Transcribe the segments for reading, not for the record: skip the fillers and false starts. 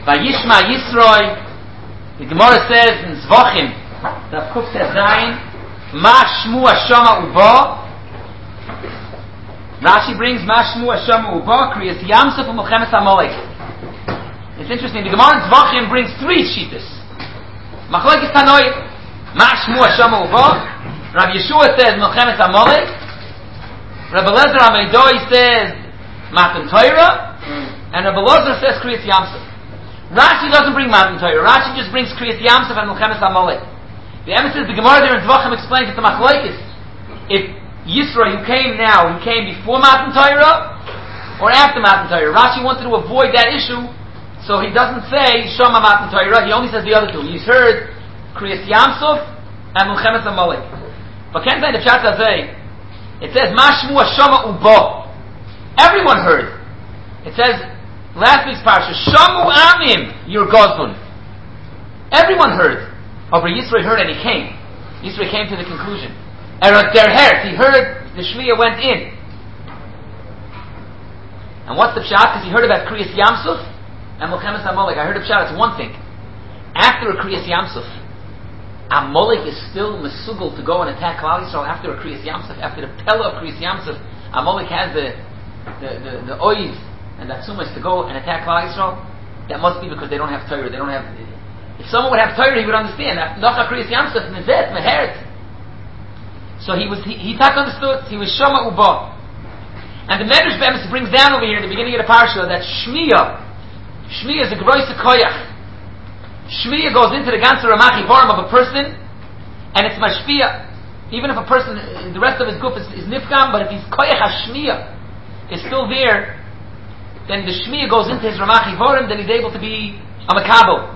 Vayishma Yisroi. The Gemara says in Zvachim, the Kuf says Zayin, Ma Shmu Hashama Uba. Rashi brings Ma Shmu Hashama Uba, Kriyas Yamsuf u'Milchemes Amalek. It's interesting. The Gemara in Zvachim brings three shittas. Machlokes Tanoim, Ma Shmu Hashama Uba. Rabbi Yeshua says Milchemes Amalek. Rabbi Lezer Ameidoi says Matan Torah, and Rabbi Lozer says Kriyas Yamsuf. Rashi doesn't bring Matan Torah. Rashi just brings Kriyas Yamsuf and Milchemes Amalek. The emphasis, the Gemara there in Zvachim explains it to Machlokes. If Yisro, who came now, he came before Matan Torah or after Matan Torah. Rashi wanted to avoid that issue, so he doesn't say Shama Matan Torah. He only says the other two. He's heard Kriyas Yamsuf and Milchemes Amalek. But can't say the Pshat Hazeh. It says Mashmu Hashama Uba. Everyone heard. It says last week's parsha Shamu Amim Your Gozlun. Everyone heard. But Yisro heard and he came. Yisro came to the conclusion. Erot Der Herz. He heard the Shmiya went in. And what's the Pshat? Because he heard about Kriyas Yamsuf and Milchemes Amalek. I heard the Pshat. It's one thing. After a Kriyas Yamsuf, Amalek is still mesugel to go and attack Klal Yisrael after a Kriyas Yamsuf, after the Pella of Kriyas Yamsuf. Amalek has the oiz and the atzumas to go and attack Klal Yisrael. That must be because they don't have Torah. They don't have. If someone would have Torah, he would understand. Nocha Kriyas Yamsuf mezet meheret. So he understood. He was Shama Uba. And the Medrash Bemis brings down over here in the beginning of the parsha that Shmiya is a groise koyach. Shmiya goes into the ganze Ramachi form of a person, and it's mashpia. Even if a person, the rest of his guf is nifgam, but if he's koyach hashmiya is still there, then the Shmiya goes into his Ramachi form, then he's able to be a makabel.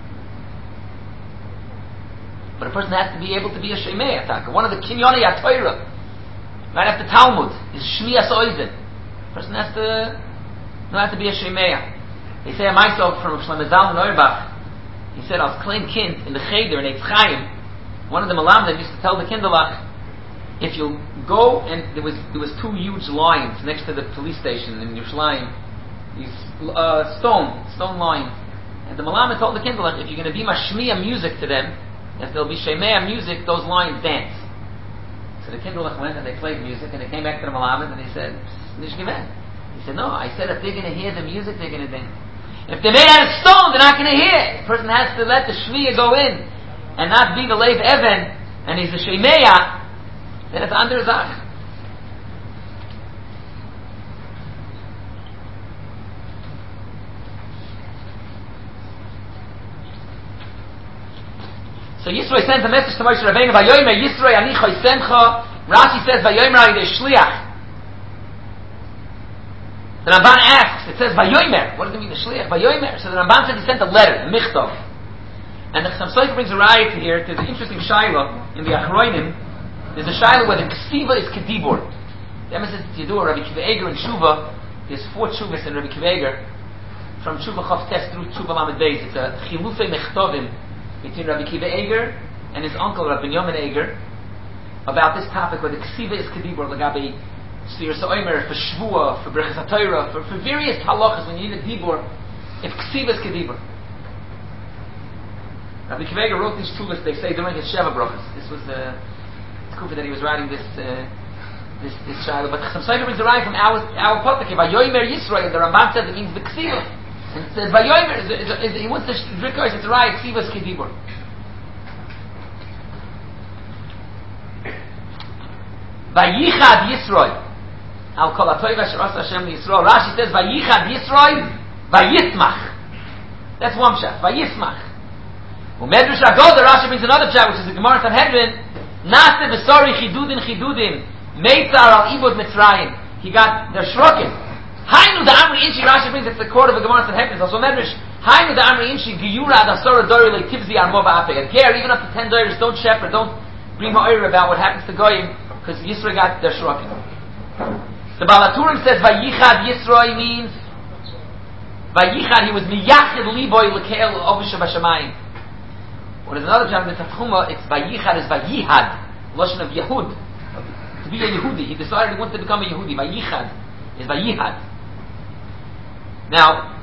But a person has to be able to be a shemei attacker. One of the kinyoni HaTorah, right after Talmud, is Shmiya Soizen. A person has to know how to be a shemei. They say myself from Shlomo Zalman Auerbach. He said, I was klein kind in the cheder in Eitz Chaim. One of the malamdim used to tell the kinderlach, if you go, and there was two huge lions next to the police station in Yerushalayim, these stone lions. And the malamdim told the kinderlach, if you're going to be mashmiya music to them, if there'll be shemei music, those lions dance. So the kinderlach went and they played music, and they came back to the malamdim and they said, Nish Geven. He said, no, I said if they're going to hear the music, they're going to dance. If they're made out of stone, they're not going to hear. The person has to let the shmiya go in and not be the leiv even, and he's a shemeya, then it's under zach. So Yisro sends a message to Moshe Rabbeinu, Vayomer Yisro ani choysemcha. Rashi says Vayomer al shliach. The Ramban asks, it says Vayomer. What does it mean, the shliach? Vayomer. So the Ramban said he sent a letter, a michtov. And the Chassam Sofer brings a riot here to the interesting shaila in the Achroinim. There's a shaila where the ksiva is kedibur. The emphasis is Yedur, Rabbi Kiva Eger and Tshuva. There's 4 Tshuvas in Rabbi Kiva Eger. From Tshuva Chav Tes through Tshuva Lamed Beis. It's a chilufei mechtovim between Rabbi Kiva Eger and his uncle Rabbi Binyamin Eger about this topic where the ksiva is kedibur, lagabi Sir Sa'omer, for Shvua, for Brechas HaTorah, for various halachas when you need a dibur, if ksiva is kedibur. Rabbi Kiva Eger wrote these tuvas, they say, during his Sheva brachas. This was the kufa that he was writing this shiloh. But Chassam Sofer brings a riot from our Potek, Vayomer Yisrael, the Ramban says it means the ksiva. And it says Vayomer, he wants to drink us, it's a riot, ksiva is kedibur. Vayichad Yisrael. Al kol hatoiv asher asa Hashem Yisrael. Rashi says, Vayichad Yisrael, Vayismach. That's one pshat. Vayismach. Umedrash Agoda, Rashi brings another pshat, which is the Gemara Sanhedrin. Nase v'sori chidudim, Meitzar al ibud Mitzrayim. He got their shrokim. Hainu da Amri Inshi, Rashi brings it's the court of the Gemara Sanhedrin. Also Medrash. Hainu da Amri Inshi, Giyura ad Asora Dori le Tivzi al Mova Apeg. Again, even up to 10 dollars, don't shepherd, don't bring ma'ir about what happens to Goyim, because Yisro got their shrokim. The Balaturim says Vayichad Yisroi means Vayichad, he was miyachid liboy lekeil ovisha b'shamayim. When there's another chapter in the Tafchuma, it's Vayichad is Vayihad, Lashon of Yehud, to be a Yehudi. He decided he wanted to become a Yehudi. Vayichad is Vayihad. Now,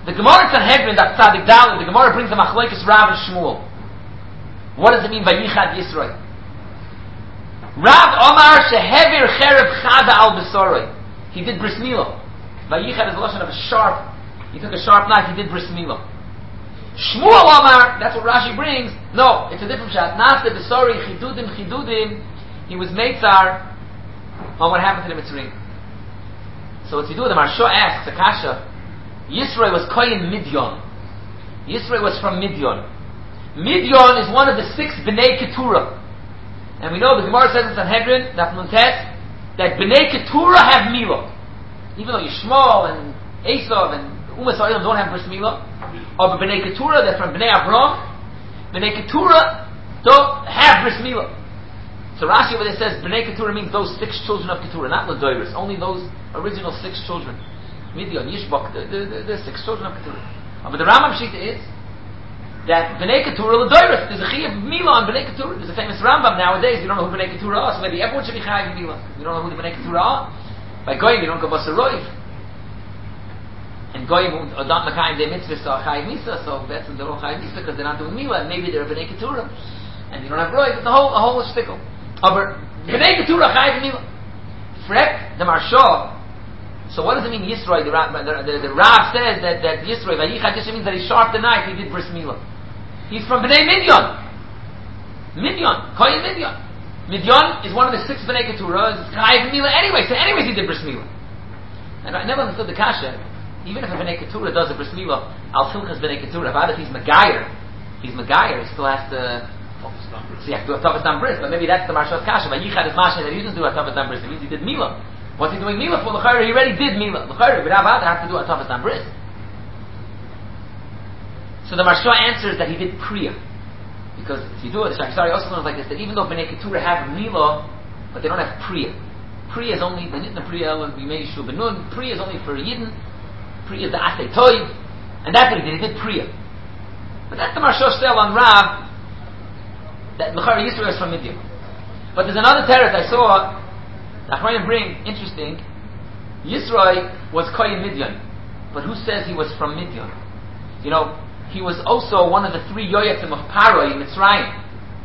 The Gemara in Sanhedrin, that's Tzadik Dalet, the Gemara brings a Machlokes Rav and Shmuel. What does it mean by Yichad Yisroi? Rav Omar Shehevir Cherev Chada Al Besoroi. He did bris milah. Vayichad is the lashon of a sharp. He took a sharp knife. He did bris milah. Shmuel Omar, that's what Rashi brings. No, it's a different shot. Nase Besori Chidudim. He was Meitzar on what happened to the Mitzrayim. So what's he do? The Marsha asks Akasha. Yisroi was Koyin Midyon. Yisroi was from Midyon. Midyon is one of the 6 Bnei Keturah. And we know the Gemara says in Sanhedrin, Daf Nun Tes, that Bnei Keturah have Milah. Even though Yishmael and Esav and Umas Ha'olam don't have bris milah, or Bnei Keturah, they're from Bnei Avram, Bnei Keturah don't have bris milah. So Rashi over there says Bnei Keturah means those 6 children of Keturah, not Ladoiris, only those original 6 children. Midian, Yishbak, the 6 children of Keturah. But the Rambam Shita is that Bnei Keturah Ladoiris, there's a Chi of Milah on Bnei Keturah. There's a famous Rambam nowadays, you don't know who Bnei Keturah are, so maybe everyone should be Chayiv Milah. You don't know who the Bnei Keturah are. By Goyim, you don't go Basar Roiv. And Goyim, Adam Makayim, their mitzvahs are Chayiv Misa, so that's they're all Chayiv Misa because they're not doing Milah, and maybe they're Bnei Keturah. And you don't have Roiv, it's a whole shtickle. Aber Bnei Keturah Chayiv Milah. Frek, the Marsha. So what does it mean Yisroi? The Rav says that Yisroi, Vayichad Yisroi means that he sharpened the knife, he did bris milah. He's from Bnei Midyon. Koyin Midyon. Midyon is one of the 6 Bnei Keturah, it's Chayiv Milah anyway, so anyways he did bris milah. And I never understood the kasha. Even if a Bnei Keturah does a bris milah, Al Filchas Bnei Keturah, if he's Megayer, he still has to, so you have to do a Tavas Dam Bris, but maybe that's the Marsha's kasha. Vayichad is Masha that he doesn't do a Tavas Dam Bris, it means he did milah. What's he doing milah for? L'chayr, he already did milah. L'chayr, without that, I have to do a Tavas Dam Bris. So the Marsha answers that he did Priya. Because if you do it, the Shari also learns like this, that even though Bnei Keturah have milah, but they don't have Priya. Priya is only, the Priya, Priya is only for Yidden. Priya is the Asay Toiv. And that's what he did Priya. But that's the Marsha Shtel on Rav, that L'chayr Yisrael is from Midian. But there's another teretz I saw, the Achronim bring, interesting, Yisroi was Koyin Midyan, but who says he was from Midyan? You know, he was also one of the 3 Yoyatim of Paro in Mitzrayim.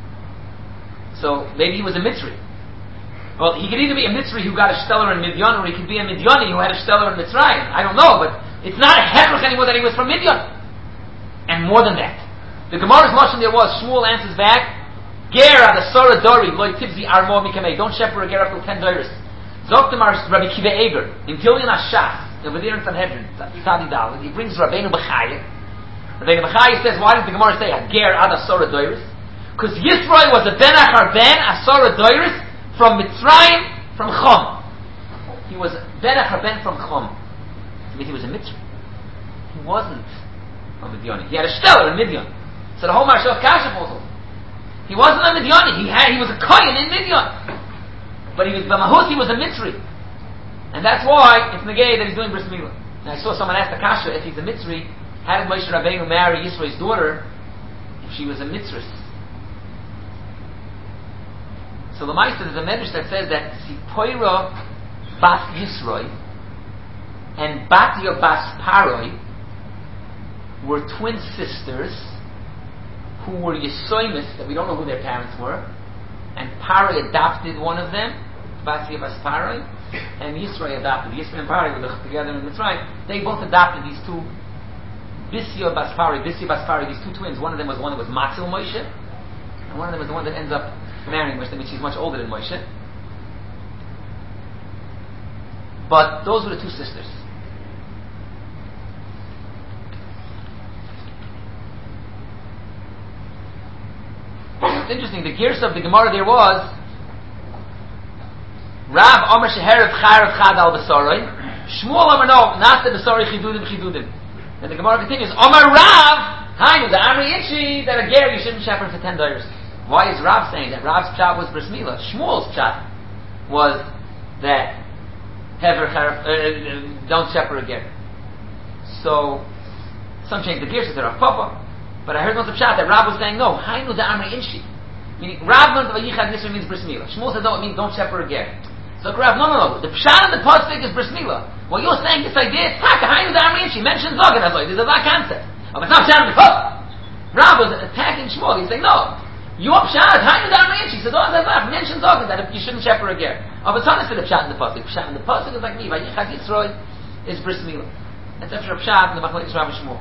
So maybe he was a Mitzri. Well, he could either be a Mitzri who got a stellar in Midyan, or he could be a Midyani who had a stellar in Mitzrayim. I don't know, but it's not a Hechrach anymore that he was from Midyan. And more than that, the Gemara's motion there was, Shmuel answers back, Ger ad asora dori loy tibzi armo mikamei. Don't shepherd a ger up till 10 doris. Zoktamar Rabbi Kiva Eger in Gilyon Ashas over there in Sanhedrin. Tzadi Dalet. He brings Rabbeinu Bechaya. Rabbeinu Bechaya says, why does the Gemara say Ger ad asora doris? Because Yisroi was a ben achar ben asora doris from Mitzrayim from Chom. He was ben achar ben from Chom. I mean, he was a Mitzri. He wasn't from Midyani. He had a stellar in Midyan. So the whole Marsha's Kasha falls. He wasn't a Midyani. He was a Kohen in Midyan. But he was B'mahut, he was a Mitzri. And that's why it's negay that he's doing bris milah. And I saw someone ask the Kasha, if he's a Mitzri, how did Moshe Rabbeinu marry Yisro's daughter if she was a Mitzris? So the Meister, there's a medrash that says that Sipoira Bas Yisroi and Batya Bas Paroi were twin sisters who were Yesoimis, that we don't know who their parents were, and Paroi adopted one of them, Batya Bas Paroi, and Yisroi adopted. Yisroi and Paroi were together in Mitzrayim. They both adopted these 2, Bisya Bas Paroi, these 2 twins. One of them was the one that was Matzil Moshe, and one of them was the one that ends up marrying Moshe. I mean, she's much older than Moshe. But those were the 2 sisters. It's interesting, the gears of the Gemara there was Rav Omer Sheherev Charev Chad al Besoroi, Shmuel Omer no, Nasa Besoroi Chidudim. And the Gemara continues, Omer Rav, Hainu, the Amri Itchi, that a ger you shouldn't shepherd for 10 dollars. Why is Rav saying that? Rav's pshat was bris milah. Shmuel's pshat was that Hever Charev, don't shepherd a ger. So, some change the gears to Rav Papa. But I heard once a pshat that Rav was saying, no, Hainu the Amri Itchi. Meaning, Rav learned that Yichad Nisra means bris milah. Shmuel says, no, it means don't shepherd a ger. So Rav, no. The pshat and the pasuk is bris milah. Well, you're saying this idea, she mentioned Zogan as like, this is that concept. But it's not Pshat Mechot. Rav was attacking Shmuel. He's saying, no. Your Pshat, she said, oh, Zav, mention Zogan that you shouldn't shepherd a ger. But it's not the Pshat in the Pasuk. Pshat in the Pasuk is like me. Vayichad Yisroi is Bris Milah. That's after a Pshat in the Machlokes Rav and Shmuel.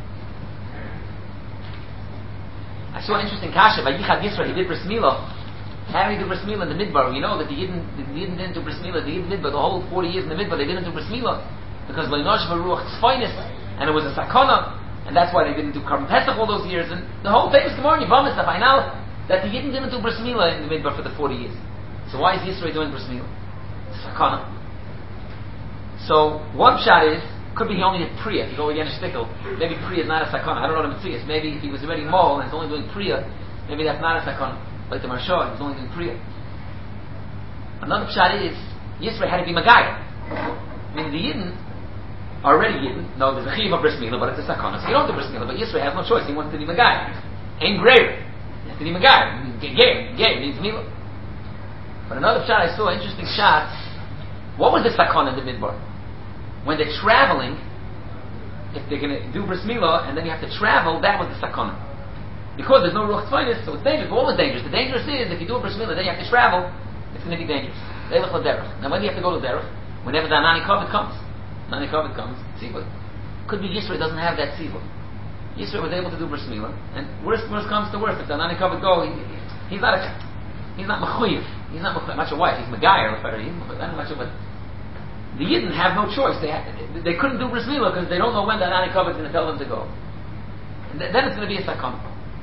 I saw an interesting kasha. Vayichad Yisroi, he did Bris Milah. How did he do Bris Milah in the Midbar? You know that the Yidden didn't do Bris Milah. The Yidden Midbar, the whole 40 years in the Midbar, they didn't do Bris Milah because Leinosh Baruch Tzfainis, and it was a sakana, and that's why they didn't do Karban Pesach all those years. And the whole famous Gemara in Yevamos stuff, I know that the Yidden didn't do Bris Milah in the Midbar for the 40 years. So why is Yisrael doing Bris Milah? It's a sakana. So one shot is could be he only did Priya. If you go again to Shtickle, maybe Priya is not a sakana. I don't know the Matthias. Maybe if he was already mole and he's only doing Priya, maybe that's not a sakana. Like the Marsha, he's only doing Priya. Another shot is Yisrael had to be Magaya. I mean, the Yidden are already Yidden. No, there's a Chiv of Bris Milah, but it's a Sakana. So you don't do Bris Milah, but Yisrael has no choice. He wants to be Magaya. Ain't greater. He has to be Magaya. Gay needs Milah. But another shot I saw, interesting shot. What was the Sakana in the Midbar? When they're traveling, if they're going to do Bris Milah and then you have to travel, that was the Sakana. Because there's no Ruach Tzfainis, so it's dangerous. But what was dangerous? The dangerous is if you do a Bris Milah, then you have to travel. It's going to be dangerous. Now when do you have to go to Derech? Whenever the Anani Kovet comes. Anani Kovet comes, Tzibur. Could be Yisrael doesn't have that Tzibur. Yisrael was able to do Bris Milah, and worst comes to worst. If the Anani Kovet go, he's not Mechuyev. He's not Mechuyev. I'm not sure why. He's Megayer. I'm not sure, but the Yidden have no choice. They couldn't do Bris Milah because they don't know when the Anani Kovet is going to tell them to go. And then it's going to be a Sakon.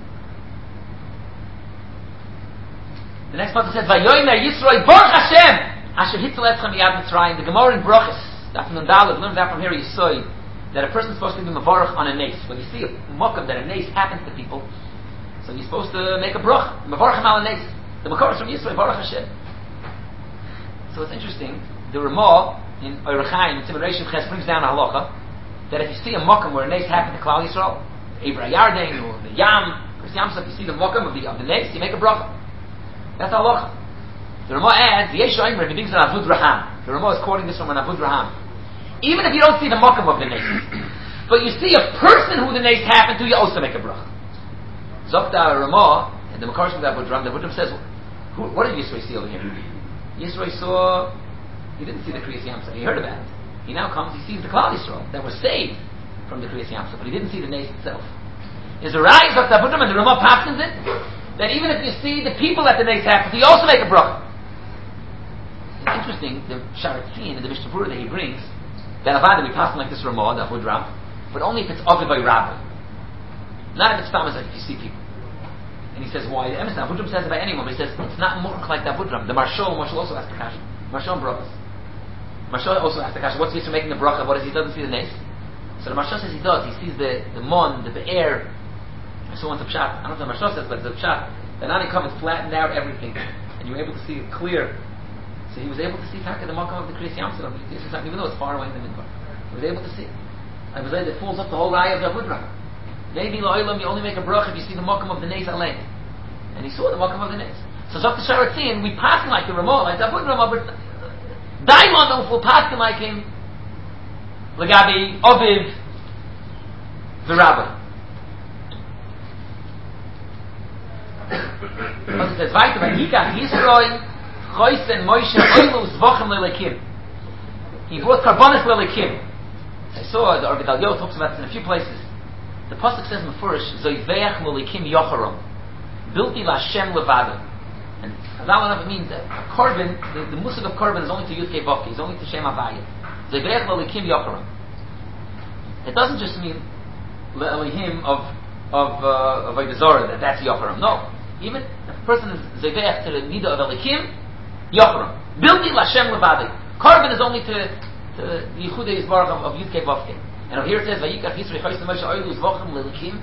The next part says, "Vayomer Yisroel Baruch Hashem Asher Hitzel Etzchem Miyad Mitzrayim." The Gemara in Brachos, Daf Nun Daled, learned that from here. You saw that a person is supposed to be mevarach on a nes. When you see a mokum that a nes happens to people, so you're supposed to make a brach, mevarach al nes. The Makor is from Yisroel Baruch Hashem. So it's interesting. The Ramah in Orach Chaim in Simon Reishim Ches brings down a halacha that if you see a mokum where a nes happened to Klal Yisrael, Eivra Yarden or the Yam, Chris Yamsuf, you see the mokum of the nes, you make a bracha. That's halacha. The Ramah adds, Yesh Oimer, he thinks of Avud Raham. The Ramah is quoting this from an Avud Raham. Even if you don't see the mokum of the nes, but you see a person who the nes happened to, you also make a bracha. Zokta Ramah, and the Makar from the Avud Raham, the Avud Raham says, what did Yisrael see over here? Yisrael saw, he didn't see the Kriyas Yamsuf, he heard about it. He now comes, he sees the Klal Yisrael that were saved from the Kriyas Yamsuf, but he didn't see the nes itself. Is the rise of the Avud Raham and the Ramah passes it? That even if you see the people at the nes happen, you also make a bracha. It's interesting, the Sharatzin and the Mishnah Berurah that he brings, that Avada we pass like this Ramah, the Avud Ram, but only if it's Aviv by Rabbi. Not if it's Tamas, like if you see people. And he says, why? The Avud Ram says about anyone, but he says, it's not murk like the Avud Ram. The Marshal also asked the Kasha. Marshal and Brachos. Marshal also asked the Kasha, what's the issue making the bracha? What is he doesn't see the nes? So the Marshal says he does. He sees the mon, the be'er. So once a pshat, I don't know what the Marshal says, but it's a pshat. The Nani comes flattened out everything, and you were able to see it clear. So he was able to see Taka the Makam of the Kriyas Yamsuf, even though it's far away in the Midbar. He was able to see it. I was like, it falls up the whole raya of the Avud Raham. Maybe La'ilam, you only make a brach if you see the Makam of the Nes Alein. And he saw the Makam of the Nes. So Zok the Sharatzin, we pass him like the Ramah, like the Avud Raham, but Daimon will pass him like him, Lagabi, Aviv, the Rabbi. It says, weiter, Vayikach Yisroel, Choysen, Moshe, Oilus, Vochem, Lelekim. He brought Karbonis, Lelekim. I saw the Orgadal Yo talks about this in a few places. The Pasuk says, Mefurish, Zoiveach, Lelekim, Yocharom. Bilti Lashem Levada. And that means that a Korban, the Musig of Korban is only to Yud Kei Vavki, it's only to Shem Havaya. Zoiveach, Lelekim, Yocharom. It doesn't just mean Lelehim of Avodah, that's Yocharam. No. Even if a person is Zeveach to the Nida of Elikim, Yocharam. Bilti Lashem Levadi. Korban is only to the Yichudei Yisbarach of Yud Kei Vavke. And over here it says, Vayikach Yisrei Choysen Moshe Oilus Vochem Lelikim.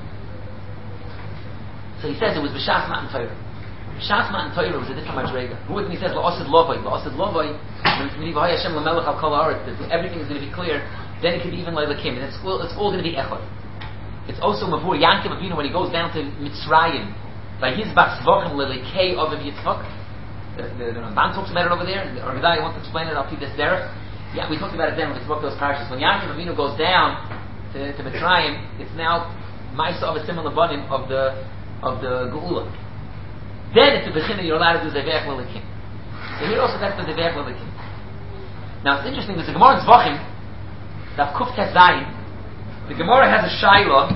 So he says it was B'Shas Matan Torah. B'Shas Matan Torah was a different Madrega. Who when he says, La'osid Lovoi, La'osid Lovoi, when it's V'Hai Hashem L'melech Al Kol Haaretz, everything is going to be clear, then it could be even Lelikim. And it's all going to be Echad. It's also Mavur Yankim Avinu when he goes down to Mitzrayim. By Yizbach Zvochem Lelekei Oviv Yitzchak. The Ramban talks about it over there. The Orgadai wants to explain it. I'll keep this derech. Yeah, we talked about it then when we spoke those parashas. When Yaakov Avinu goes down to Mitzrayim, it's now Ma'isa of a similar banim of the Geula. Then it's a Bechina you're allowed to do Zevech Lelikim. So here also that's the Zevech Lelikim. Now it's interesting, there's a Gemara in Zvachim, Daf Kuf Tes Zayin. The Gemara has a Shaila.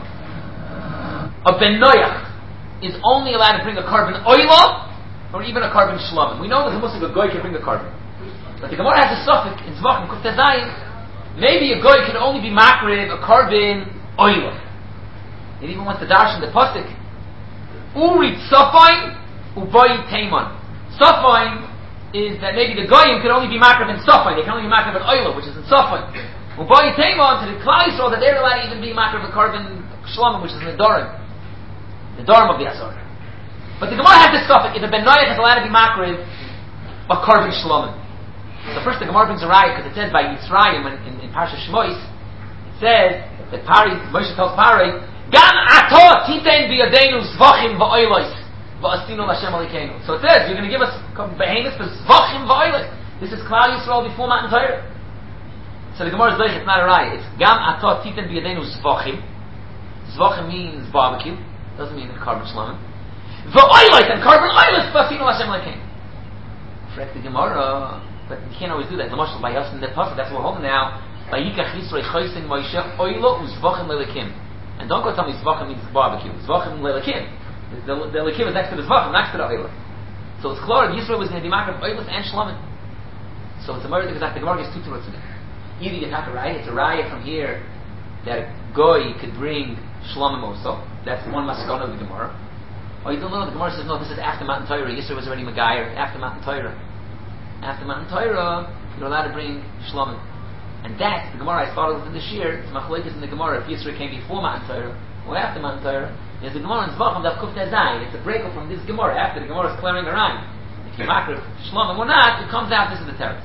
A Ben Noach is only allowed to bring a carbon oila or even a carbon shlamim. We know that the Muslim a goy can bring a carbon. But the Gemara has a suffix in Zvachim Kuf Tes Zayin. Maybe a goy can only be makriv a carbon oila. It even wants to dash in the pasuk. Uri tzafain uboy teiman. Tzafain is that maybe the goyim can only be makriv in tzafain. They can only be makriv in oila, which is in tzafain. Uboy teiman to the Klal Yisrael that they're allowed to even be makriv a carbon shlamim, which is in the Dorim. The Dharma of the Asar. But the Gemara has this suffix, if a Ben Noach is allowed to be makriv, a carbon shlomim. So first the Gemara brings a raya, because it says by Yitzrayim in Parsha Shmois, it says that Moshe tells Pari, Gam ato titen biyadenu zvachim va'oilos va'asinu l'Hashem alikenu. So it says, you're going to give us behemoths for zvachim va'oilos. This is Klal Yisrael before Matan Torah. So the Gemara is like, it's not a raya, it's Gam ato titen biyadenu zvachim. Zvachim means barbecue. Doesn't mean carbon shlamim. V'oilos and carbon oilos v'asinu l'Hashem alikenu. Correct the Gemara, but you can't always do that. The Moshe by us in the pasuk, that's what we're holding now. Vayikach Yisrei chosin Moshe oilo uzvachim lelikim. And don't go tell me zvachim means barbecue. Zvachim lelikim. The lelikim is next to the zvachim, next to the oilo. So it's clear Yisrael was going to be makriv oilos and shlamim. So it's a murder because the Gemara gets two truths in it. Either you have a raya, it's a raya from here that a goy could bring shlamim also. That's one maskana of the Gemara. Or you don't know, the Gemara says, no, this is after Matan Torah. Yisrael was already Megayer after Matan Torah. After Matan Torah, you're allowed to bring shlamim. And that's, the Gemara I started with this year, it's machlokes in the Gemara, if Yisrael came before Matan Torah, or after Matan Torah, there's a Gemara in Zvachim, Daf Kuf Tes Zayin. It's a break from this Gemara, after the Gemara is clearing around. If you makriv shlamim or not, it comes out, this is the teretz.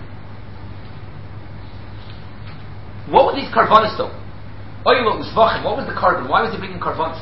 What were these karbonis though? Oilo Zvachim, what was the carbon? Why was he bringing karbonis?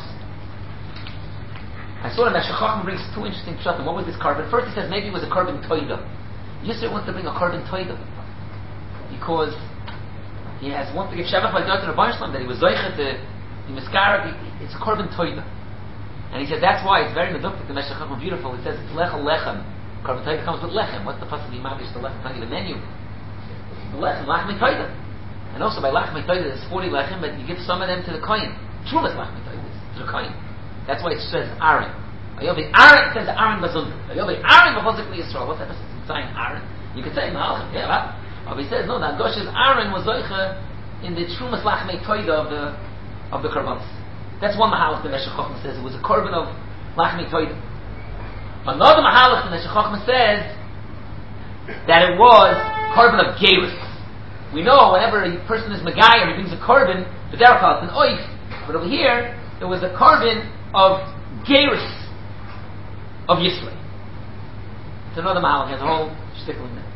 I saw that Shachachim brings two interesting pshatim. What was this carbon? First he says maybe it was a carbon toida. Yisrael wants to bring a carbon toida because he wants to give Shabbat by Dr. Rabban Shalom that he was zoichet to be miskarav. It's a carbon toida, and he said that's why it's very meduktik. The Shachachim beautiful. It says it's lechem lechem. Carbon toida comes with lechem. What's the possible imagish the lechem? Not even menu. The lechem toida, and also by lechem toida there's 40 lechem, but you give some of them to the kohen. Trumas lechem toida to the kohen. That's why it says Aaron. Ayovi Aaron, it says Aaron Bazun. Ayovi Aaron B'Chozik Yisrael. What's that? It's saying Aaron. You could say Malachim. Yeah, right? But he says no. That Gosh's Aaron was zoicha in the Trumas Lachmei Toida of the Karbanos. That's one mahalach the Meshech Chochmah says it was a korban of Lachmei Toida. Another mahalach the Meshech Chochmah says that it was korban of Gerus. We know whenever a person is Megayer, he brings a korban. The Derechal it's an oif. But over here it was a korban of Gerus of Yisrael. It's another mahal, has a whole shtickle in there.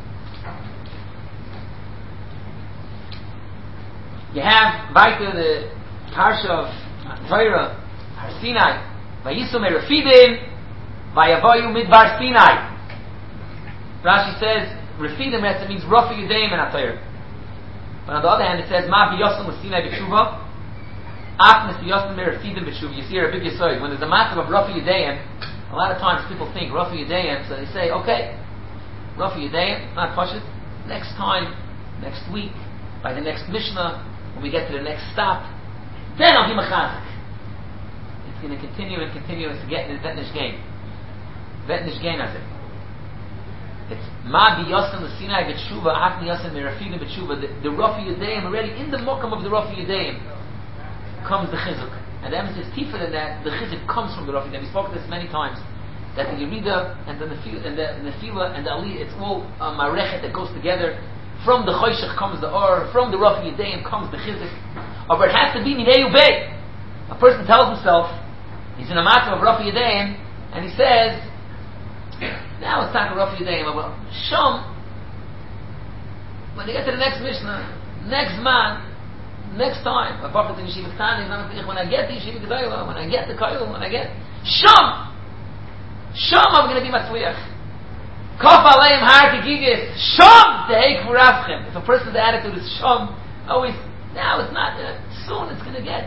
You have weiter the Parsha of Torah, Har Sinai, Vayisu Merefidim, Vayavayu Midbar Sinai. Rashi says, Refidim means Rafi Yudeim and Torah. But on the other hand it says, Ma B'Yosem L'Sinai B'Tshuva, Af Nesiyosim Merefidim B'Tshuva. You see a big yisoid. When there's a matter of Rafi Yudeim, a lot of times people think Rafi Yudeim, so they say, okay, Rafi Yudeim, it's not Pashut. Next time, next week, by the next Mishnah, when we get to the next stop, then I'll be Machazik. It's going to continue and continue to get in the Vetnish game. Vetnish game as it. It's Ma B'Yosem L'Sinai B'Tshuva, Af Nesiyosim Merefidim B'Tshuva. The Rafi Yudeim, already in the Mokam of the Rafi Yudeim, comes the chizuk, and the emphasis is deeper than that. The chizuk comes from the Rafi. We spoke of this many times. That the Yerida and the Nefila and the Ali, it's all a marechet that goes together. From the Choshech comes the Or, from the Rafi Yudeim comes the chizuk. But it has to be Minei Ubei. A person tells himself he's in a matter of Rafi Yudeim, and he says, "Now it's time for Rafi Yudeim." Shom, when you get to the next Mishnah, next man. Next time, when I get the Yeshiva Gedolah, when I get the Koil, when I get Sham, I'm going to be Matzliach. Kof aleim har kegigis shom tehei k'vurafchem. If a person's attitude is shom, always, now it's not, soon it's going to get.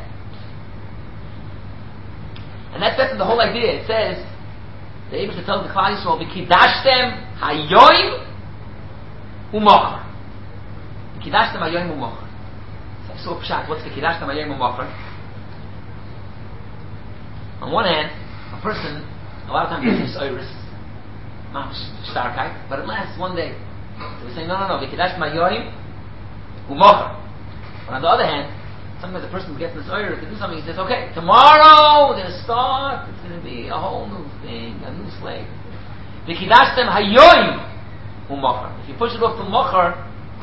And that's the whole idea. It says, the Eibush tells the Klal Yisrael, v'kidashtem hayoim u'mochar. V'kidashtem hayoim u'mochar. So pshat, what's v'kidashtem hayoim u'mochar? On one hand, a person, a lot of times gets his iris, starkheit, but it lasts one day. So we're saying, no, v'kidashtem hayoim u'mochar. But on the other hand, sometimes a person gets in this order to do something, he says, okay, tomorrow we're going to start, it's going to be a whole new thing, a new slave. V'kidashtem hayoim u'mochar. If you push it off to mochar,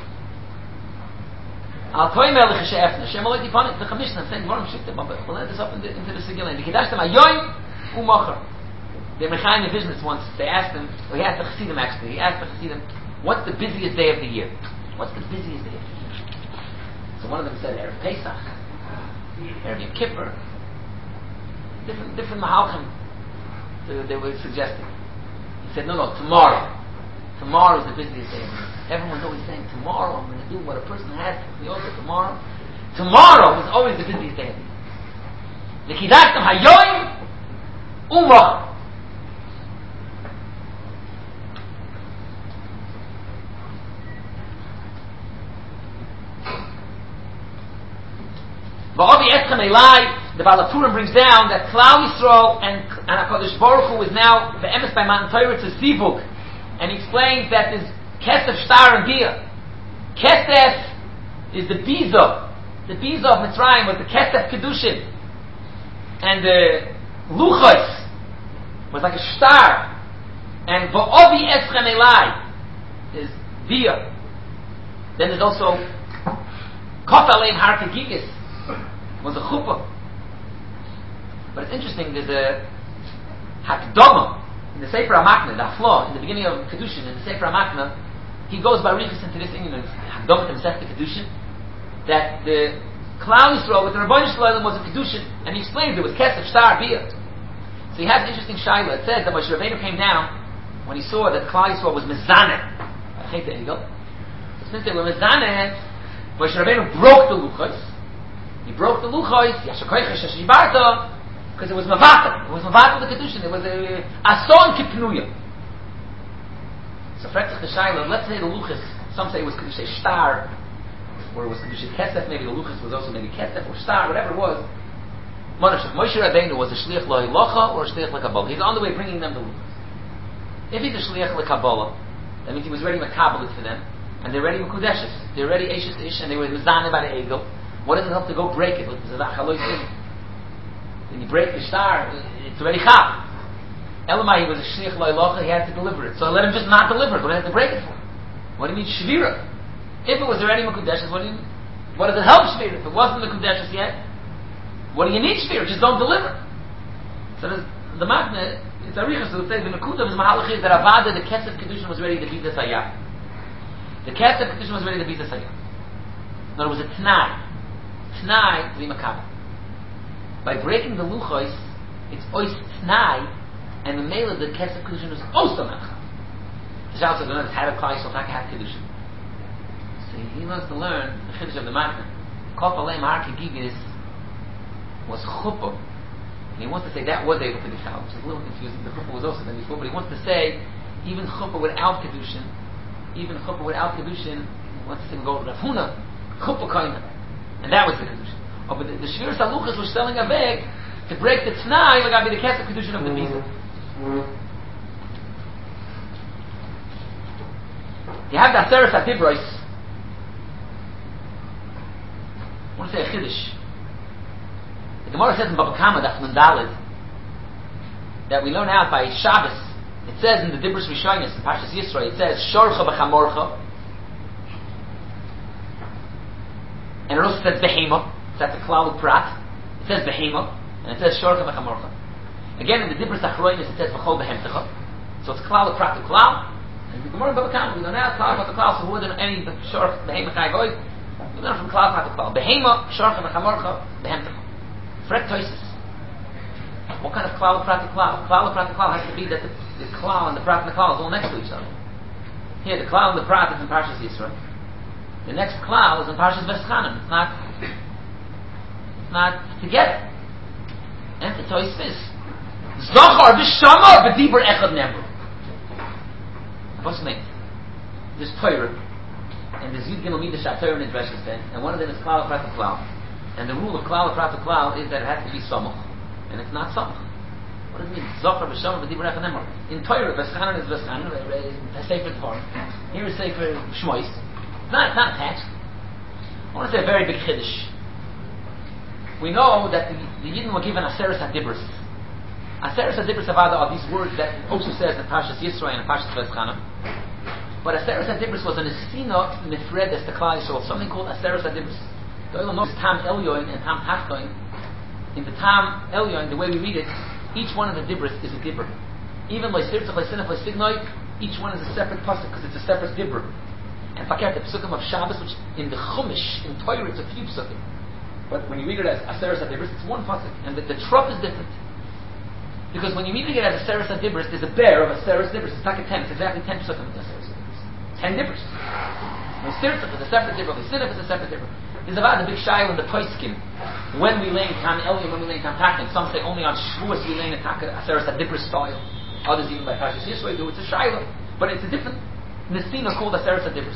al toim elech she'efna, Shem aloi tipanik, the Mishnah, I'm saying, we'll let this up into the Sigilin. V'kidashtem hayoim u'mochar. The Mechaim in business once, they asked him, or he asked the Chassidim actually, he asked the Chassidim, what's the busiest day of the year? What's the busiest day of the year? So one of them said Erev Pesach, Erev Yom Kippur, different mahalchim they were suggesting. He said, no, tomorrow. Tomorrow is the busiest day. Everyone's always saying, tomorrow I'm going to do what a person has to do tomorrow. Tomorrow is always the busiest day. V'kidashtem hayoim u'mochar. The Baal HaTurim brings down that Klal Yisrael and HaKadosh Baruch Hu is now the emes by Matan Torah to Zivug, and he explains that there's Kesef, Shtar, and Bia. Kesef is the Biza. The Biza of Mitzrayim was the Kesef Kedushin, and the Luchos was like a Shtar, and Va'ovi Eschem Elai is Bia. Then there's also Kof Aleim Har Kegigis was a chuppah. But it's interesting, there's a hakdama in the Sefer HaMakna, the flaw in the beginning of Kedushin, in the Sefer HaMakna, he goes by Riches into this Indian hakdama to Masechta Kedushin, that the Klal Yisrael with the Rebbeinu Shalom was a Kedushin, and he explains it was Kesef, Shtar, Bia. So he has an interesting shaila. It says that Moshe Rabbeinu came down when he saw that Klal Yisrael was Mezaneh. I hate the Egel. Since they were Mezaneh, Moshe Rabbeinu broke the Luchos. He broke the Luchos, because it was Mavatal. It was Mavatal the Kedushin. It was a Ason Kipnuya. So Fretzich the Shaila, let's say the Luchos, some say it was Kedushin Shtar, or it was Kedushin Kesef, maybe the Luchos was also maybe Kesef or Shtar, whatever it was. Moshe Rabbeinu was a Shliach Lo'ilocha or a Shliach L'Kabbalah. He's on the way bringing them the Luchos. If he's a Shliach L'Kabbalah, that means he was ready Makabalit for them, and they're ready Mekudeshes. They're ready Eishes Ish, and they were Mizaneh by the Egel. What does it help to go break it? When you break the star, it's already chab. Elamai, he was a shliach lo'ilocha, he had to deliver it. So let him just not deliver it. What do you have to break it for? What do you mean shvira? If it was already mekudeshes, what does it help shvira? If it wasn't mekudeshes yet, what do you need shvira? Just don't deliver. So the Makna, it's Arichas, so it says the mekudav is mahalach is that Avada, the Kesef Kedushin was ready to be the Sayah. The Kesef Kedushin was ready to be the Sayah. No, it was a Tnai. Tnai to be makabel. By breaking the luchos, it's ois tnai, and the male of the Kesef Kedushin is also makabel. The Shal says, "Learn how to Klal Yisrael have Kedushin." So he wants to learn the Chiddush of the Makna. Kof Aleim Har Kegigis was chuppah, and he wants to say that was able to be found, which is a little confusing. The chuppah was also done before, but he wants to say even chuppah without Kedushin, he wants to say go to Rav Huna, chuppah kaina. And that was the Kedushin. Oh, but the Shvir Saluchas was selling a bag to break the Tnai, like I'd be the Kesef Kedushin of the Biza. You have the Aseres HaDibros. I want to say a Chiddush. The Gemara says in Baba Kama, Daf Mundalid, that we learn out by Shabbos. It says in the Dibros Rishonis, in Parshas Yisro, it says, Shorcha B'chamorcha. And it also says Behema, so that's a klal prat. It says Behema, and it says Shorcha B'chamorcha. Again, in the Dibros Achroinis, it says V'chol Behemtecha. So it's klal prat to klal. And the Gemara Baba Kama, we learn out klal prat to klal, so who would any Shorcha Behema Chai Goy? We learn from klal prat to klal. Behema, Shorcha B'chamorcha, Behemtecha. Fred Toises. What kind of klal prat to klal? Klal prat to klal has to be that the klal and the prat and the klal is all next to each other. Here, the klal and the prat is in Parshas Yisro. The next klal is in Parshas Veschanan. It's not together. And the Toys says, Zachar v'shamar b'dibur echad nemru. What's the name? There's Torah, and there's Yud Gimel Midah Shat Torah and Dreshes then, and one of them is klal prat klal. And the rule of klal prat klal is that it has to be samach, and it's not samach. What does it mean? Zachar v'shamar b'dibur echad nemru. In Torah, Veschanan is Veschanan, Sefer Dvarim. Here is Sefer Shmois. It's not attached. I want to say a very big chiddush. We know that the Yidden were given Aseres HaDibros. Aseres HaDibros Avada are these words that also says in Parshas Yisrael and Parshas Veschanan. But Aseres HaDibros was an Esina Mifredes to Klal Yisrael, something called Aseres HaDibros. The Olam knows Tam Elyoin and Tam Tachtoin. In the Tam Elyoin, the way we read it, each one of the Dibros is a Dibur. Even Loisirtzach, Loisinach, Loisignoi, each one is a separate pasuk because it's a separate Dibur. And forget the Pesukim of Shabbos, which in the Chumash, in Torah, it's a few Pesukim. But when you read it as Aseres HaDibros, it's one pasuk, and the trop is different. Because when you're reading it as Aseres HaDibros, there's a bear of Aseres HaDibros. It's like a 10. It's exactly 10 pesukim of Aseres HaDibros. 10 Dibros. When Sirtzach is a separate Dibur, the Sinach is a separate Dibur. There's about the big shayla in the Poiskim. When we lay in Tam Elyon, when we lay in Tam Takin, some say only on Shavuos we lay in Aseres HaDibros style. Others even by Parshas Yisrael do. It's a shayla, but it's a different Nesina called Aseres HaDibros.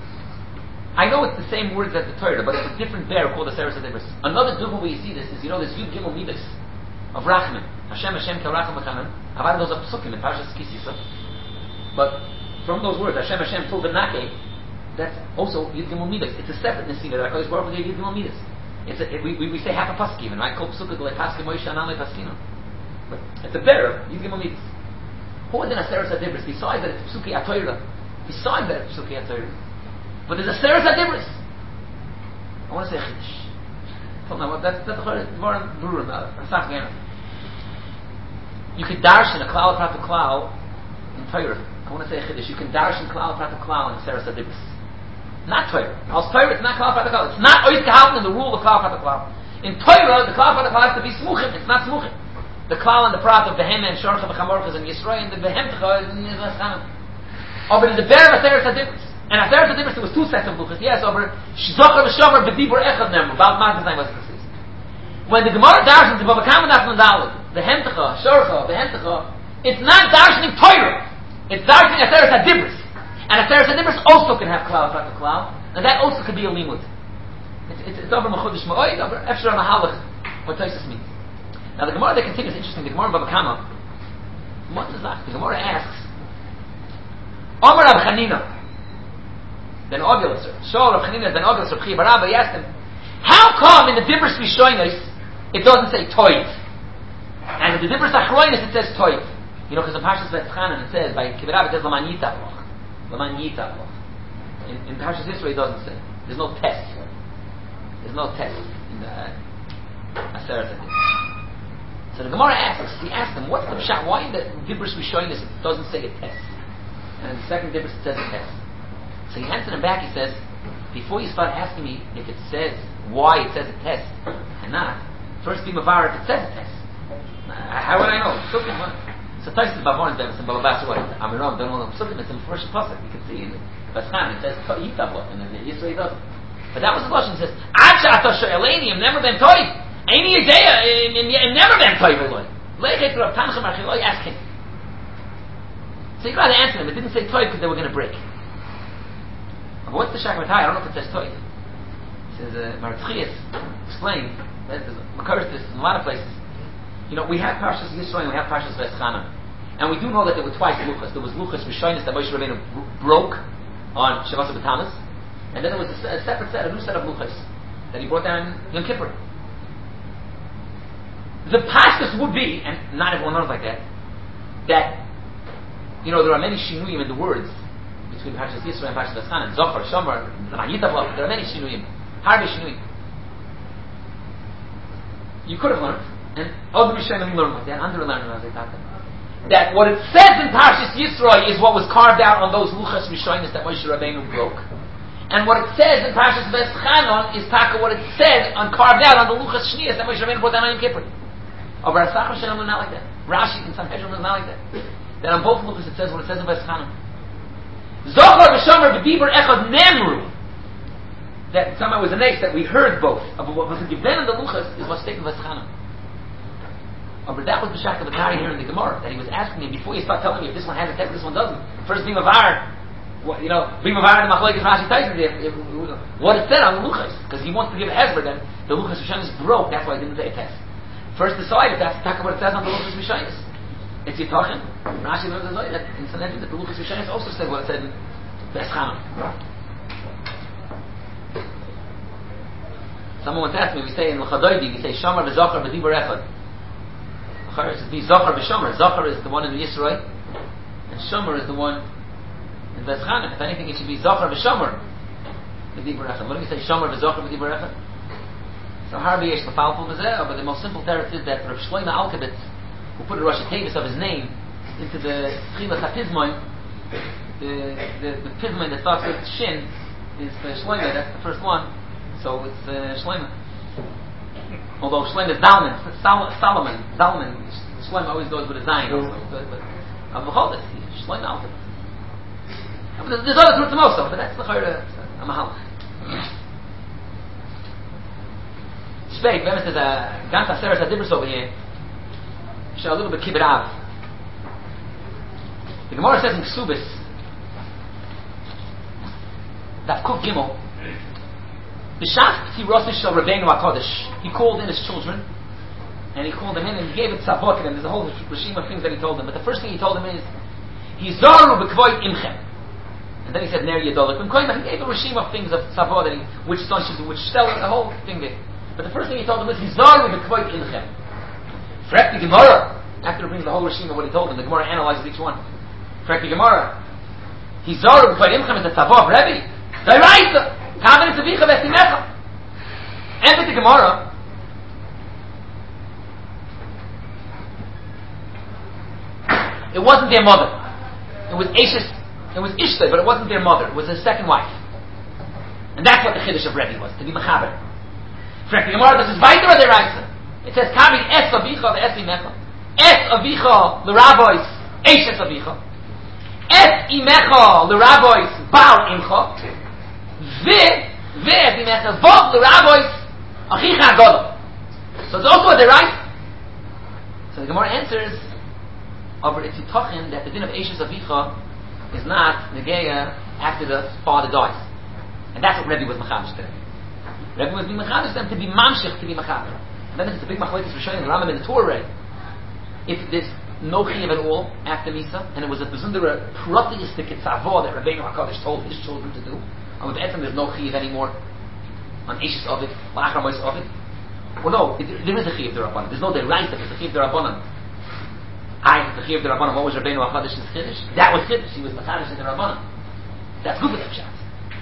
I know it's the same words as the Torah, but it's a different bear called Aseres HaDibros. Another dugma where you see this is, there's Yud Gimel Midas of Rachman. Hashem Kel Rachman B'Chanan. Havada those are psukim in Parshas Kis Yisro. But from those words, Hashem told the Nake, that's also Yud Gimel Midas. It's a separate Nesina that HaKadosh Baruch Hu gave Yud Gimel Midas. We say half a pasuk even, right? Kol psukim le paskim Moshe anan le paskino. But it's a bear of Yud Gimel Midas. Who is in Aseres HaDibros? Besides that it's Psuki HaTorah. Besides that it's Psuki HaTorah. But there's Aseres HaDibros. I want to say Chiddush. That's the Dvarim Brurim. You could darshan a klal prat klal in Torah. I want to say Chiddush. You can darshan klal prat klal in Aseres HaDibros. Not Torah. Als Torah, it's not klal prat klal. It's not ois gehalten in the rule of klal prat klal. In Torah, the klal prat klal has to be smuchim. It's not smuchim. The klal and the prat of Behem and Shorcha v'Chamorcha is in Yisrael, and the Behem is in Veschanan. Oh, but it's a bear of Aseres HaDibros. And Aseres HaDibros, there was two sets of luchas. Yes, over Shzocher v'Shomer b'dibur echad nemru. About Magazine was this. When the Gemara darshans the Bava Kama Daf Nandalid, the Hemtecha, Shorcha, the Hemtecha, it's not darshaning Torah. It's darshaning Aseres HaDibros. And Aseres HaDibros also can have klal prat klal, and that also could be a limud. It's over mechudesh ma'oid, over efshar mahalach. What Tosfos means. Now the Gemara that continues, interesting. The Gemara in Bava Kama, the Gemara asks, Omer Rav Chanina, ben Ogulis, Shol Rav Chanina ben Ogulis, Rav Chiya bar Abba, he asked him, how come in the Dibros Rishonos it doesn't say Toiv, and in the Dibros Achronos it says Toiv? Because in Parshas Veschanan it says by Kibbutz it says Laman Yitavloch, Laman Yitavloch. In Parshas Yisrael it doesn't say. There's no test. There's no test in the Aseres HaDibros. So the Gemara he asked him, what's the pshat? Why in the Dibros Rishonos it doesn't say a test? And in the second Dibros it says a test. So he answered him back, he says, before you start asking me if it says why it says a test and not, first be mavar if it says a test. How would I know? So Tosfos Bavon and Bava Basra, Amiram, don't know Psukim, it's in the first pasuk. You can see in Veschanan it says Yitavot, and in Yisrael it doesn't. But that was the question. It says, Ad she'ata sho'eleni, I've never been toy. Any idea, I've never been toy, Veloy. Lechet Rav Tancha Marchiloi, ask him. So you got to answer them. It didn't say toy because they were going to break. But what's the Shachmatai? I don't know if it says toy. It says, Maratchias explained, there's this in a lot of places. We have Parshas Yisrael and we have Parshas Veschanan. And we do know that there were twice luchas. There was luchas Rishonos that Moshe Rabbeinu broke on Shavuos B'Tammuz, and then there was a separate set, a new set of luchas that he brought down Yom Kippur. The pashtus would be, and not everyone knows like that there are many shinuyim in the words between Parshas Yisrael and Parshas Veschanan. Zohar, Shomer, Yitavot, there are many shinuyim. Harbe shinuyim. You could have learned, and other Rishonim learned like that, underlearned as they taught them, that what it says in Parshas Yisrael is what was carved out on those luchas Rishonos that Moshe Rabbeinu broke. And what it says in Parshas Veschanan is taka what it said on carved out on the luchas Shnias that Moshe Rabbeinu brought down on Yom Kippur. Over Asachar Shalom is not like that. Rashi and some Hezron is not like that. That on both luchas it says what it says in Veschanan. Zochar v'shomer v'dibur echad nemru. That somehow was a name that we heard both. But what was given in the luchas is what's taken v'schana. But that was the shak of the Tari here in the Gemara, that he was asking me, before you start telling me if this one has a test, this one doesn't. First, Bimavar, Bimavar and the Machlokes Rashi Tyson, what it said on the luchas, because he wants to give a hezber, then the luchas Rishonis broke, that's why I didn't say a test. First decide if that's talk what it says on the luchas Rishonis. It's Yitachin. Rashi learns that in Sanhedrin that the luchas Rishonis also said what it said in Beschanam. Someone once asked me, we say in L'chadoidi, we say Shamar v'Zochar v'Dibur Echad. L'char is to be Zochar v'Shamar. Zochar is the one in the Yisroi, and Shamar is the one in Beschanam. If anything, it should be Zochar v'Shamar v'Dibur Echad. What do we say Shamar v'Zochar v'Dibur Echad? So Harbi Yesh L'Falful V'Zeh, but the most simple teretz is that Rav Shlomo Alkabetz, who put a Rosh Tevis of his name into the Tchilas HaPizmoin, the Pizmoin that starts with Shin is Shlomo, that's the first one. So it's Shlomo. Although Shlomo is Zalman, Shlomo always goes with a Zayin also. But Avocholus, Shlomo Alkabetz. There's other truths also, but that's the Chayra, a Mahalach. Spake, when there's a Ganta Seres Adibris over here, show a little bit Kibbut Av. The Gemara says in Ksubis, Daf Kuf Gimel, B'shach P'tirosin Shel Rabbeinu HaKodesh, he called in his children, and he called them in, and he gave it tzavot to them. There's a whole regime of things that he told them, but the first thing he told them is, Hizaru B'kvoit Imchem. And then he said, Ner Yedolik B'mkoim, and he gave a regime of things of tzavot, that which son should do, which stellar, the whole thing there. But the first thing he told them is, Hizaru B'kvoit Imchem. Frek the Gemara, after he brings the whole regime of what he told them, the Gemara analyzes each one. Frek the Gemara, Hizaru B'kvoit Imchem is a tzavot, Rebbe. Dayraisa! Kamen to Vicha Vesimecha. Enter the Gemara. It wasn't their mother. It was Ishtai, but it wasn't their mother. It was his second wife. And that's what the Chiddush of Rebbe was, to be Mechaber. Frek the Gemara, this is Vaiter or Deraisa? It says, Kamen Es Avicha Vesimecha. Es Avicha L'Rabois Eishes Avicha. Es Imecha L'Rabois Baal Imcha. So it's also a deraisa. So the Gemara answers over it's Yitachin that the din of Eishes Avicha is not Negeya after the father dies. And that's what Rebbe was Mechabish to them. Rebbe was being Mechabish to them to be Mamshech, to be Mechaber. And then it's a big Machlokes Rishonim, the Rambam in the Torah. If there's no Chiyuv at all after Misa, and it was a Bezundera Proteistic Tzavah that Rabbeinu HaKadosh told his children to do, and with Etzem there's no Chiyuv anymore on Eishes Ovid, La'achar Mois Ovid. Well, no, there is a Chiyuv D'Rabbanan. There's no Deraisa, there's a Chiyuv D'Rabbanan. The Chiyuv D'Rabbanan, what was Rabbeinu HaKadosh's Chiddush? That was Chiddush, he was Machadish in D'Rabbanan. That's good for them shots.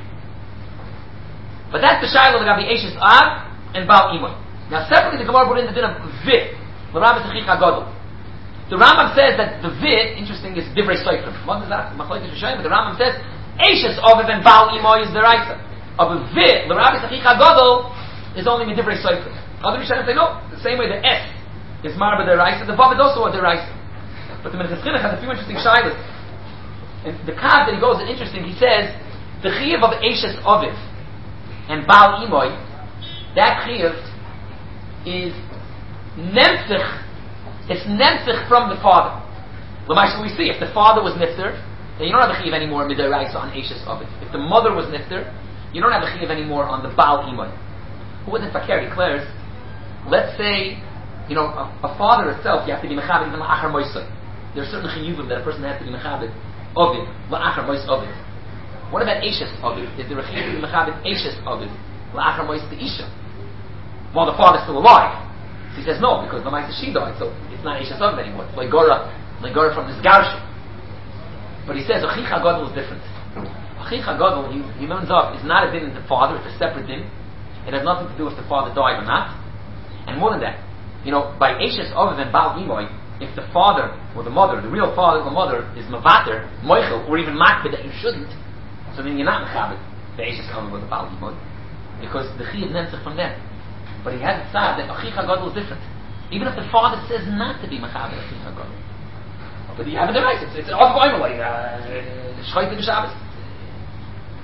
But that's the Shiloh that got the Eishes Av and Baal Imoy. Now separately the Gemara brought in the din of Vit, L'Rambam Tzachich HaGadol. The Rambam says that the Vit, interesting, is Divrei Soifrim. What is that? Machlokes Rishonim, but the Rambam says Eishes Ovid and Baal Imoy is the Raisa. Of a Vit, L'Rambam Tzachich HaGadol is only Divrei Soifrim. Other Rishonim say no, the same way the S is Marba the Raisa, the Vav is also a the Raisa. But the Minchas Chinuch has a few interesting shilas. And the Kav that he goes is interesting. He says the Chiyuv of Eishes Ovid and Baal Imoy, that Chiyuv is Nemtzich. It's Nemtzich from the father. L'maisa we see, if the father was Nifter, then you don't have a Chiyuv anymore Midaraisa on Eishes Ovid. If the mother was Nifter, you don't have a Chiyuv anymore on the Baal Imoy. Who wouldn't Fakir declares, let's say, a father itself, you have to be Mechabed even La'achar Moisai. There are certain Chiyuvim that a person has to be Mechabed Ovid, La'achar Mois Ovid. What about Eishes Ovid? Is there a Chiyuv to be Mechabed Eishes Ovid, La'achar Mois the Isha? While the father's still alive. So he says no, because the Maisa she died, so it's not Eishes Ovid anymore. It's like Gora from this Garsha. But he says Achich HaGadol is different. Achich HaGadol, he learns up, is not a din in the father, it's a separate din. It has nothing to do if the father died or not. And more than that, by Eishes Ovid and Baal Imoy, if the father or the mother, the real father or the mother is Mavater, Moichel, or even Makbid that you shouldn't, so then you're not Mechabed, the Eishes Ovid or the Baal Imoy, because the Chiyuv Nemtzich from them. But he has it said that Achich HaGadol is different. Even if the father says not to be Mechabed Achich HaGadol. But you have it right. It's an off-going like Shchoite B'Shabbos.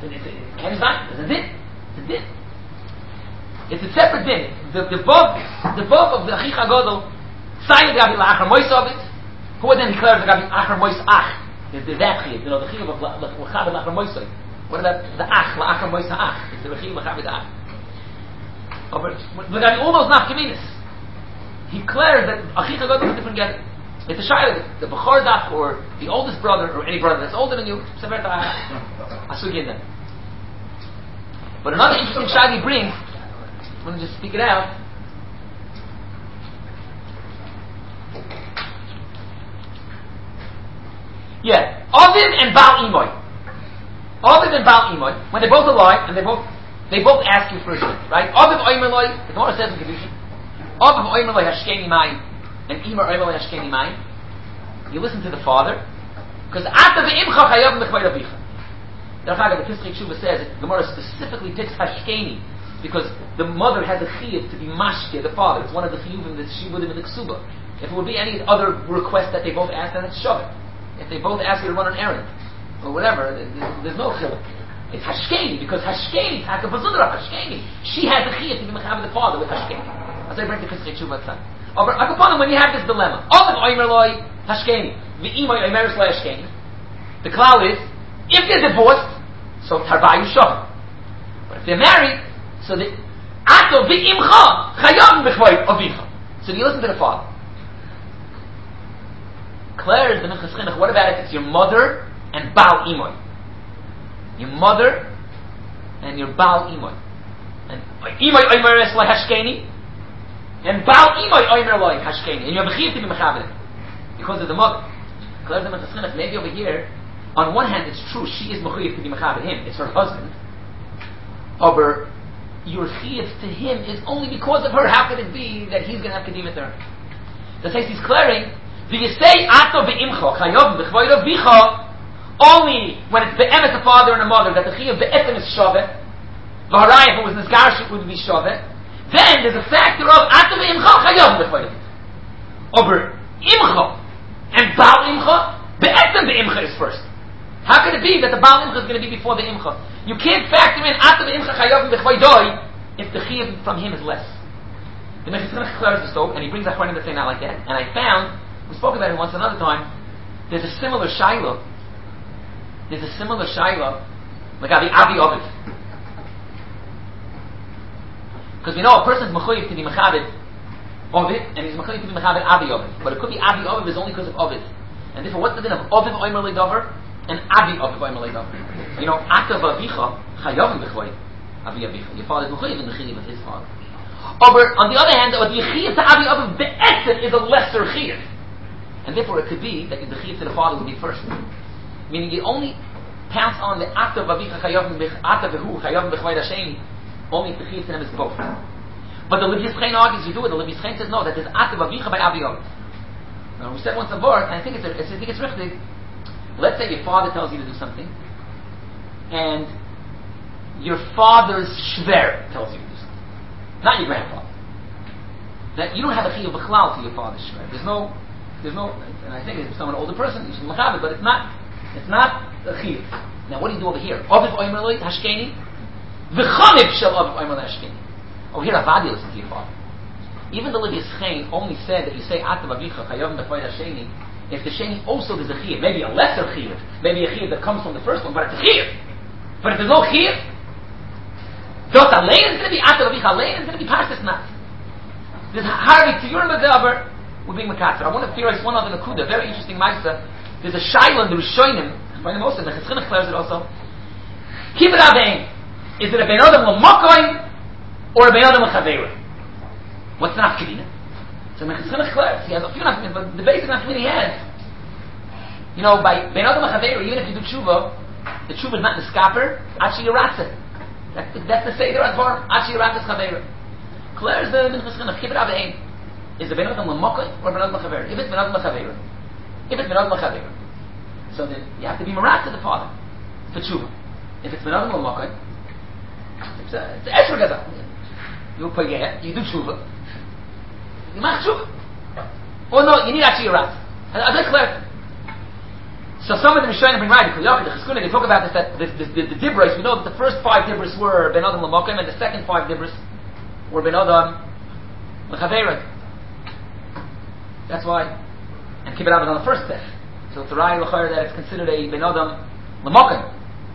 It's a din. It's a din. It's a separate din. The Bov of the Achicha Godel, Sayyid Gabi La'achar Mois of it, who then declares the Gabi Achar Mois Ach. There's that Chiv, the Chiv of L'Chabed La'achar Mois. What about the Ach, La'achar Mois Ach? It's the Chiv L'Chabed Ach. But all those nafkaminas, he declares that Achicha Godel is a different get. It's a shayla, the Bechor Dach or the oldest brother or any brother that's older than you, but another interesting shayla he brings, I'm going to just speak it out. Yeah, Ovid and Baal Imoy. Ovid and Baal Imoy, when they're both alive and they both ask you for a shit, right? Ovid Oymeloi, the Gemara says in Kedushin, Ovid Oymeloi Hashkeni Mayim, and Imar Oymeloi Hashkeni Mayim. You listen to the father, because after the Imcha Chayav Mechvay Rabicha. The Pesach Shuvah says the Gemara specifically picks Hashkeni because the mother has a chiyuv to be mashke the father. It's one of the chiyuvim that she would have in the ksuba. If it would be any other request that they both ask, then it's shavit. If they both ask you to run an errand or whatever, there's no chiyuv. It's hashkeni because hashkeni, hakabazundra hashkeni. She has a chiyuv to be mechaber the father with hashkeni. As I bring the Pesach Shuvah tzad. When you have this dilemma, Olav Oimer Loi Hashkeni, V'Imoy Oimeris Loi Hashkeni. The cloud is if they're divorced, so Tarvayu Shavim. But if they're married, so the Ato V'Imcha Chayam B'Chvoy Avicha. So you listen to the father. Claire is the Minchas Chinuch. What about if it's your mother and Baal Imoy? Your mother and your Baal Imoy. And Imoy Oimeris Loi Hashkeni. And Baal Imoy Oimer Loi Hashkeni. And you have a chiyuv to be mechaber because of the mother. Claire is the Minchas Chinuch. Maybe over here, on one hand, it's true, she is mechuyev to be mechaber him. It's her husband. But your chiyuv to him is only because of her. How could it be that he's going to have kedima to her? The says he's clearing. Do you say ato ve'imcha chayov b'chvoy ravicha only when it's be'emet the father and the mother that the chiyuv be'etem is shaveh? V'harai if it was nisgarsh it would be shaveh. Then there's a factor of ato ve'imcha chayov b'chvoy ravicha. Over imcha and Baal imcha be'etem be'imcha is first. How could it be that the Baal Imcha is going to be before the Imcha? You can't factor in after the Imcha Chayavim B'chvaydoi if the Chiyav from him is less. The Minchas Chinuch clears the stove and he brings Achronim that say not like that. And I found, we spoke about it once another time, there's a similar Shaila. There's a similar Shaila like Abi Ovid. Because we know a person's Mechuyev to be Mechabed Ovid and he's Mechuyev to be Mechabed Abi Ovid. But it could be Abi Ovid is only because of Ovid. And therefore what's the din of Ovid Oimer Ledover? And Abi of Vaymalei Davar. You know, Akav Avicha Chayavim B'Chvoy Abi Avicha. Your father is mechuyev in the chiyuv of his father. But on the other hand, the chiyuv to Abi of Be'etzet is a lesser chiyuv, and therefore it could be that the chiyuv to the father would be first. Meaning you only pounce on the Akav Avicha Chayavim B'Chvoy Hashem only if the chiyuv to them is both. But the Levi Yitzchain argues you do it. The Levi Yitzchain says no, that there's Akav Avicha by Abi of. Now we said once a word, and I think it's richtig. Let's say your father tells you to do something, and your father's shver tells you to do something, not your grandfather. That you don't have a chiyuv b'chlal to your father's shver. There's no, and I think if someone an older person, you should be mechaber, but it's not a chiyuv. Now what do you do over here? Aviv oimer lo hashkeni, v'chamiv shel aviv oimer lo hashkeni. Over here, avadi listen to your father. Even the Levi Yitzchain only said that you say atav avicha chayavim b'chvoy hasheni. If the sheni also there's a chiyuv, maybe a lesser chiyuv, maybe a chiyuv that comes from the first one, but it's a chiyuv. But if there's no chiyuv, Dot Alein is going to be Atav Avicha Alein is going to be Parshas Nat. There's hardly Tiyurim Medaber would be Makatzer. I want to theorize one other Nakuda, very interesting Maisa. There's a Shaila in the Rishonim, by the most of the Chesed declares it also. Kibbut Avein, is it a Ben Adam L'Mokoin or a Ben Adam L'Chaveira? What's the Nafkedina? So Chesed declares, he has a few Nafkedina, but the basic Nafkedina he has, you know, by Ben Adam L'Chaveira, even if you do Tshuva, the Tshuva is not Niskaper, Achi Yeratzeh. That's the Seder Advar, Achi Yeratzeh Chaveira. Claire's the Minchas Chinuch, Kibbut Avein. Is it Ben Adam L'Mokoin or Ben Adam L'Chaveira? If it's Ben Adam L'Chaveira, so then you have to be Marat to the father for Tshuva. If it's Ben Adam L'Mokoin, it's an Esher Gazal. You pay you do Tshuva. You make Tshuva. Oh no, you need Achi Yeratzeh. I declare. So some of the Rishonim bring right, the Cheskuna, they talk about this, that the Dibros, we know that the first 5 Dibros were Ben Adam L'Mokim, and the second 5 Dibros were Ben Adam L'Chaveira. That's why. And Kibbut Av is on the first step. So it's a Raya L'Chaveira that it's considered a Ben Adam L'Mokim.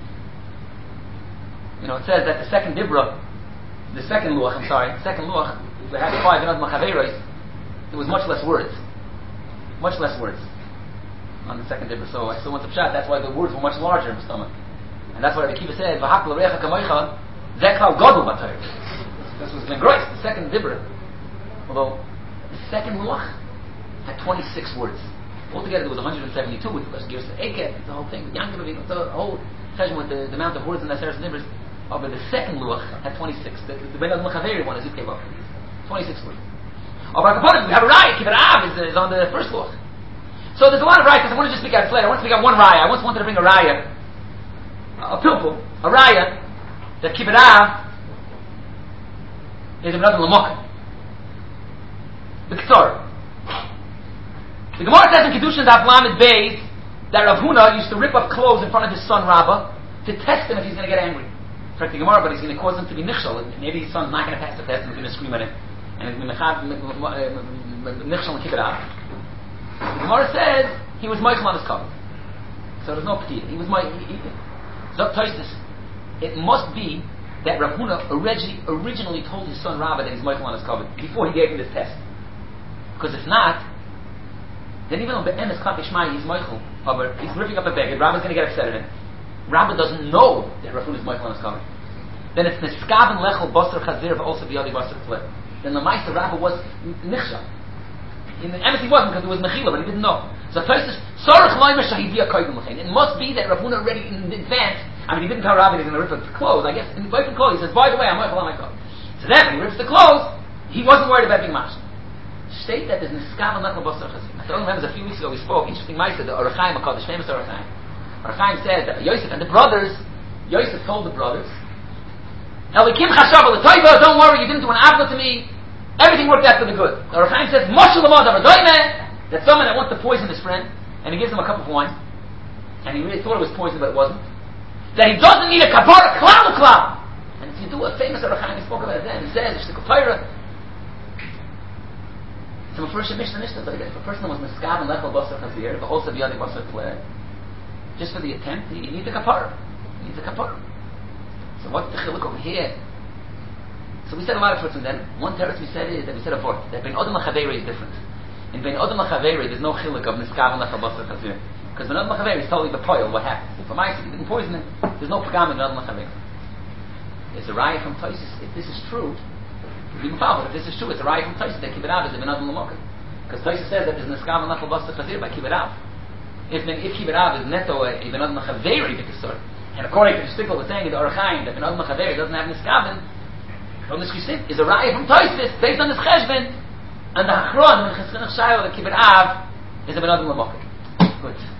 You know, it says that the second Luach, the second Luach, we had 5 Ben Adam L'Chaveiros, there was much less words. Much less words on the second Dibra. So I still went to Pshat, that's why the words were much larger in the stomach. And that's why the Kiva said, V'hakla recha kamoicha, zekal godel b'tayr. This was Ben Grois, the second Dibra. Although, the second Luach had 26 words. Altogether there was 172 with the Girs Eket, the whole thing, the whole cheshbon with the amount of words in the Seres Dibras. Oh, but the second Luach had 26. The Ben Adam L'Chaveri one, as it came up. 26 words. Oh, but we have a Raya, Kibbut Av is on the first Luach. So there's a lot of rayas. I want to just speak out later. I want to speak out one raya. I once wanted to bring a raya, a pilpul, a raya, that Kibbut Av is another L'Mokim. The Ketzor. The Gemara says in Kedushin Daf Lamed Beis that Rav Huna used to rip up clothes in front of his son Rabbah to test him if he's going to get angry. In fact, the Gemara, but he's going to cause him to be nichshal. Maybe his son's not going to pass the test and he's going to scream at him. And he's going to nichshal in Kibbut Av. The Gemara says he was Michael on his cover, so there's no petita. He was Zok Tosis. It must be that Rav Huna originally told his son Rabbah that he's Michael on his cover before he gave him this test. Because if not, then even though Be'emes Klapi Shmai he's Michael, but he's ripping up a beggar, Rabbah's going to get upset at him. Rabbah doesn't know that Rav Huna is Michael on his cover. Then it's Neskav and Lechel Basar Chazir also B'yadi Basar Tleh. Then the Meister Rabbah was Nichshah. In the Emes he wasn't because there was Mechila, but he didn't know. So Tosis, Sorach Loimer Shahidiyah Koydim L'chein. It must be that Rav Huna already in advance, I mean he didn't tell Rabbi he's going to rip up the clothes, I guess, in the wiping clothes, he says, by the way, I'm Michael on my clothes. So then when he rips the clothes, he wasn't worried about being mashed. State that there's Niskav and Lechel Basar Chazir. I still remember a few weeks ago we spoke, interesting Meister, the Orachaim HaKadosh, famous Orachaim. Orachaim said that Yosef and the brothers, Yosef told the brothers, Elikim Chashav L'Toiva, don't worry, you didn't do an apple to me. Everything worked out for the good. The Orachaim says, Moshe Lamad Avadoime, that someone that wants to poison his friend, and he gives him a cup of wine, and he really thought it was poison, but it wasn't, that he doesn't need a kapara klal. And if you do a famous Orachaim, he spoke about it then, he says, it's the kapara. So a first Mishnah, if a person was Neskav and Lechel Basar Chazir, but also B'yadi Basar Tleh, just for the attempt, he needs a kapara. He needs a kapara. So what's the chiluk over here? So we said a lot of fruits, and then one teretz we said is that we said a fourth, that Ben Adam L'Chaveira is different. In Ben Adam L'Chaveira there's no chiluk of Neskav and Lechel Basar Chazir. Because Ben Adam L'Chaveira is totally the poil, what happens. If a mice, he didn't poison him, there's no pagam in Ben Adam L'Chaveira. It's a raya from Tosis. If this is true, if this is true, it's a raya from Tosis that Kibbut Av is a Ben Adam L'Mokim. Because Tosis says that there's Neskav and Lechel Basar Chazir by Kibbut Av. If Kibbut Av is neto a Ben Adam L'Chaveira b'kesor, and according to the Shtikl was saying in the Orachaim that Ben Adam L'Chaveira doesn't have Neskavin, from this Chisit is a raya from Tosis based on this cheshbon, and the Achron when Cheskinach Shayo the Kibbut Av is a Ben Adam L'Mokim. Good.